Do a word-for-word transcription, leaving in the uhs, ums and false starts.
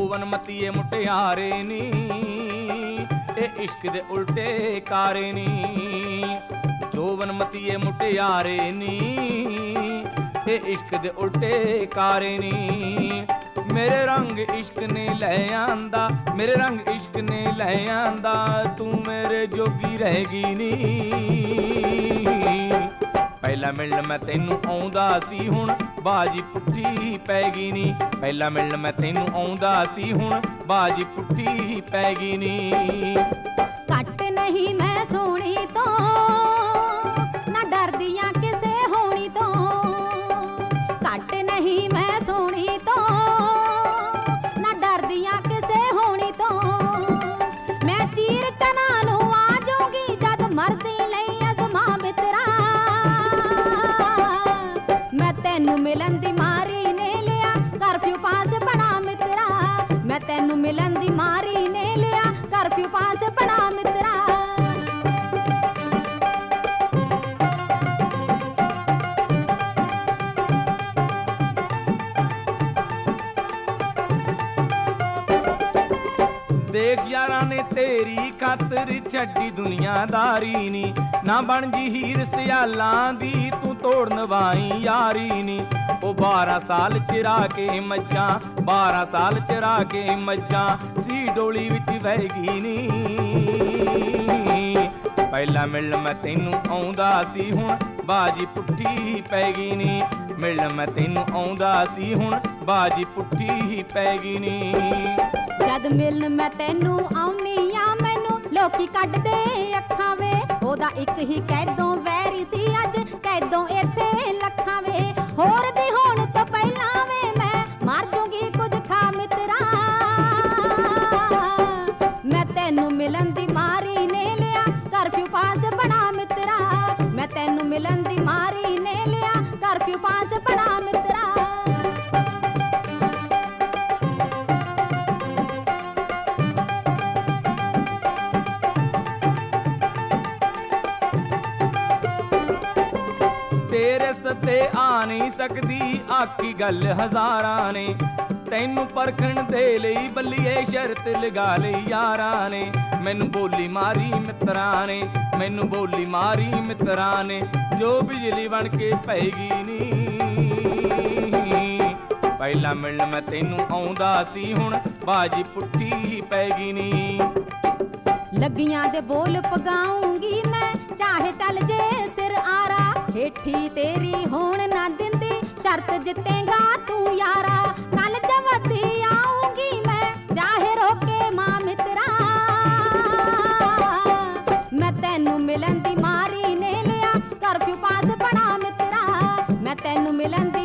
ਜੋਵਨ ਮਤੀਏ ਮੁਟਿਆਰੇ ਨੀ, ਇਹ ਇਸ਼ਕ ਦੇ ਉਲਟੇ ਕਾਰੇ ਨੀ। ਜੋਵਨ ਮਤੀਏ ਮੁਟਿਆਰੇ ਨੀ, ਇਹ ਇਸ਼ਕ ਦੇ ਉਲਟੇ ਕਾਰੇ ਨੀ। ਮੇਰੇ ਰੰਗ ਇਸ਼ਕ ਨੇ ਲੈ ਆਂਦਾ, ਮੇਰੇ ਰੰਗ ਇਸ਼ਕ ਨੇ ਲੈ ਆਂਦਾ, ਤੂੰ ਮੇਰੇ ਜੋਗੀ ਰਹਿ ਗਈ ਨੀ। ਪਹਿਲਾਂ ਮਿਲਣ ਮੈਂ ਤੈਨੂੰ ਆਉਂਦਾ ਸੀ, ਹੁਣ ਬਾਜੀ ਪੁੱਠੀ ਪੈ ਗਈ ਨੀ। ਪਹਿਲਾਂ ਮਿਲਣ ਮੈਂ ਤੈਨੂੰ ਆਉਂਦਾ ਸੀ, ਹੁਣ ਬਾਜੀ ਪੁੱਠੀ ਪੈ ਗਈ ਨੀ। ਘੱਟ ਨਹੀਂ ਮੈਂ ਸੋਹਣੀ ਤੋਂ, ਨਾ ਡਰਦੀਆਂ ਕਿਸੇ ਹੋਣੀ ਤੋਂ। ਘੱਟ ਨਹੀਂ ਮੈਂ ਸੋਹਣੀ ਤੋਂ, ਨਾ ਡਰਦੀਆਂ ਕਿਸੇ ਹੋਣੀ ਤੋਂ। ਮੈਂ ਚੀਰ ਚਨਾ ਨੂੰ ਆ ਜਾਊਂਗੀ, ਜਦ ਮਰਜ਼ੀ ਲਈ ਅਜ਼ਮਾ ਮਿੱਤਰਾ। ਮੈਂ ਤੈਨੂੰ ਮਿਲਣ ਦੀ ਮਾਰੀ ਨੇ ਲਿਆ ਕਰਫਿਊ ਪਾਸ ਬਣਾ ਮਿੱਤਰਾ। ਮੈਂ ਤੈਨੂੰ ਮਿਲਣ ਦੀ ਮਾਰੀ ਨੇ ਲਿਆ ਕਰਫਿਊ ਪਾਸ ਬਣਾ ਮਿੱਤਰਾ। ਦੇਖ ਯਾਰਾਂ ਨੇ ਤੇਰੀ ਖਾਤਰ ਛੱਡੀ ਦੁਨੀਆਦਾਰੀ ਨੀ। ਨਾ ਬਣ ਜੀ ਹੀਰ ਸਿਆਲਾਂ ਦੀ, ਤੂੰ ਤੋੜ ਨਵਾਈ ਯਾਰੀ ਨੀ। ਉਹ ਬਾਰਾਂ ਸਾਲ ਚਿਰਾ ਕੇ ਮੱਝਾਂ, ਬਾਰਾਂ ਸਾਲ ਚਿਰਾ ਕੇ ਮੱਝਾਂ, ਸੀ ਡੋਲੀ ਵਿੱਚ ਵਹਿ ਗਈ ਨੀ। ਪਹਿਲਾਂ ਮਿਲਣ ਮੈਂ ਤੈਨੂੰ ਆਉਂਦਾ ਸੀ, ਹੁਣ ਬਾਜੀ ਪੁੱਠੀ ਪੈ ਗਈ ਨੀ। ਮਿਲਣ ਮੈਂ ਤੈਨੂੰ ਆਉਂਦਾ ਸੀ, ਹੁਣ ਬਾਜੀ ਪੁੱਠੀ ਪੈ ਗਈ ਨੀ। ਜਦ ਮਿਲਣ ਮੈਂ ਤੈਨੂੰ ਆਉਣੀ ਆ, ਮੈਨੂੰ ਲੋਕੀ ਕੱਢਦੇ ਅੱਖਾਂ ਵੇ। ਉਹਦਾ ਇੱਕ ਹੀ ਕੈਦੋਂ ਵੈਰੀ ਸੀ, ਅੱਜ ਕੈਦੋਂ ਇੱਥੇ ਲੱਖਾਂ ਵੇ। ਹੋਰ ਦੀ ਹੋਣ ਤੋਂ ਪਹਿਲਾਂ ਵੇ ਮੈਂ ਮਰ ਜੂਗੀ ਕੁਝ ਖਾ ਮਿੱਤਰਾ। ਮੈਂ ਤੈਨੂੰ ਮਿਲਣ ਦੀ ਮਾਰੀ ਨੇ ਲਿਆ ਕਰਫਿਊ ਪਾਸ ਬਣਾ ਮਿੱਤਰਾ। ਮੈਂ ਤੈਨੂੰ ਮਿਲਣ ਦੀ ਮਾਰੀ ਨੇ ਲਿਆ ਕਰਫਿਊ ਪਾਸ ਬਣਾ ਮਿੱਤਰਾ। ਤੇਰੇ ਸੱਦੇ ਆ ਨਹੀਂ ਸਕਦੀ ਆਖੀ ਗੱਲ ਹਜ਼ਾਰਾਂ ਨੇ। ਤੈਨੂੰ ਪਰਖਣ ਦੇ ਲਈ ਬੱਲੀਏ ਸ਼ਰਤ ਲਗਾ ਲਈ ਯਾਰਾਂ ਨੇ। ਮੈਨੂੰ ਬੋਲੀ ਮਾਰੀ ਮਿੱਤਰਾਂ ਨੇ, ਮੈਨੂੰ ਬੋਲੀ ਮਾਰੀ ਮਿੱਤਰਾਂ ਨੇ, ਜੋ ਬਿਜਲੀ ਬਣ ਕੇ ਪੈਗੀ ਨੀ। ਪਹਿਲਾਂ ਮਿਲਣ ਮੈਂ ਤੈਨੂੰ ਆਉਂਦਾ ਸੀ, ਹੁਣ ਬਾਜੀ ਪੁੱਠੀ ਪੈ ਗਈ ਨੀ। ਲੱਗੀਆਂ ਦੇ ਬੋਲ ਪਗਾਉਂਗੀ ਮੈਂ, ਚਾਹੇ ਚੱਲ ਜੇ ਸਿਰ ਆਰਾ। ਹੇਠੀ ਤੇਰੀ ਹੋਣ ਨਾ ਦਿੰਦੀ, ਸ਼ਰਤ ਜਿੱਤੇਗਾ ਤੂੰ ਯਾਰਾ। ਕੱਲ ਜਵਤੀ ਆਉਂਗੀ ਮੈਂ, ਚਾਹੇ ਰੋਕੇ ਮਾਂ ਮਿੱਤਰਾ। ਮੈਂ ਤੈਨੂੰ ਮਿਲਣ ਦੀ ਮਾਰੀ ਨੇ ਲਿਆ ਕਰਫਿਊ ਪਾਸ ਬਣਾ ਮਿੱਤਰਾ। ਮੈਂ ਤੈਨੂੰ ਮਿਲਣ ਦੀ